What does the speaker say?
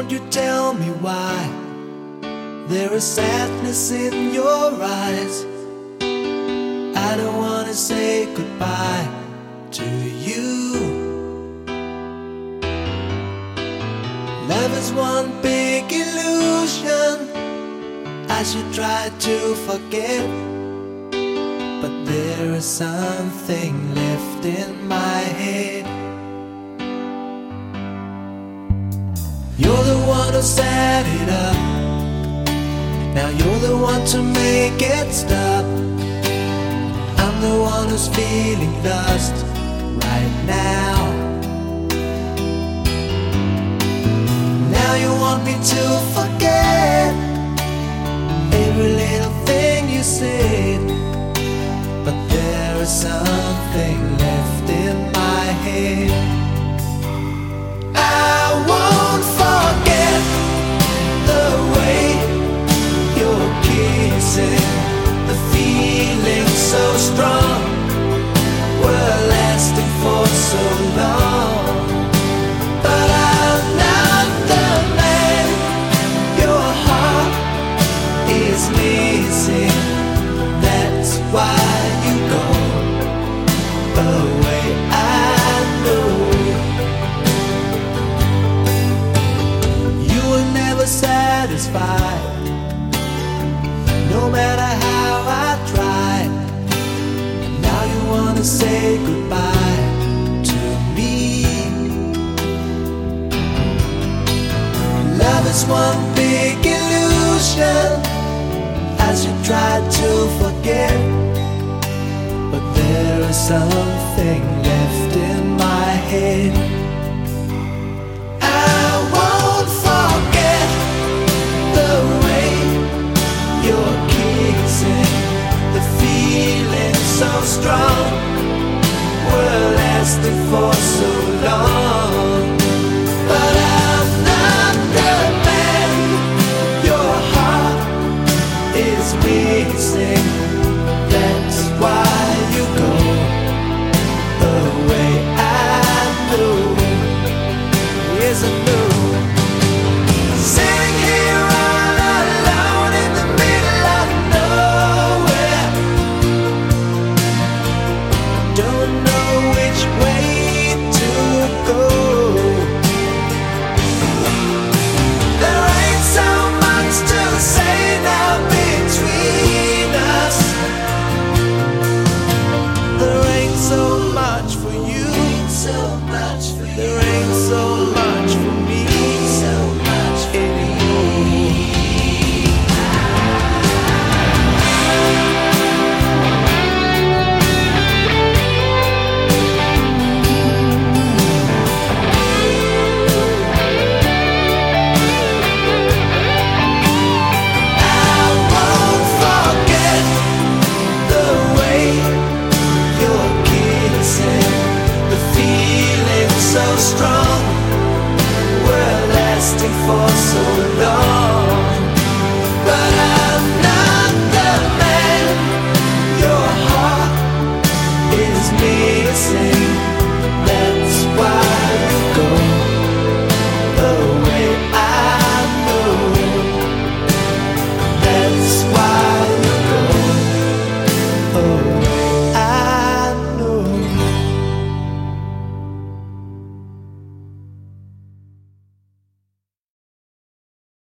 Won't you tell me why there is sadness in your eyes? I don't wanna say goodbye to you. Love is one big illusion I should try to forget, but there is something left in my head. You're the one who set it up, now you're the one to make it stop. I'm the one who's feeling lost right now. Now you want me to forget every little thing you said, but there is something left in my head. I won't forget the way you're kissing, the feeling so strong, we're lasting for so long. But I'm not the man your heart is missing. That's why you go away, I know. You were never satisfied, no matter how I tried. And now you wanna say goodbye to me. Love is one big illusion I should try to forget, but there is something left in my head. I won't forget the way you're kissing, the feeling so strong, we're lasting for so long. But I'm not the man your heart is missing.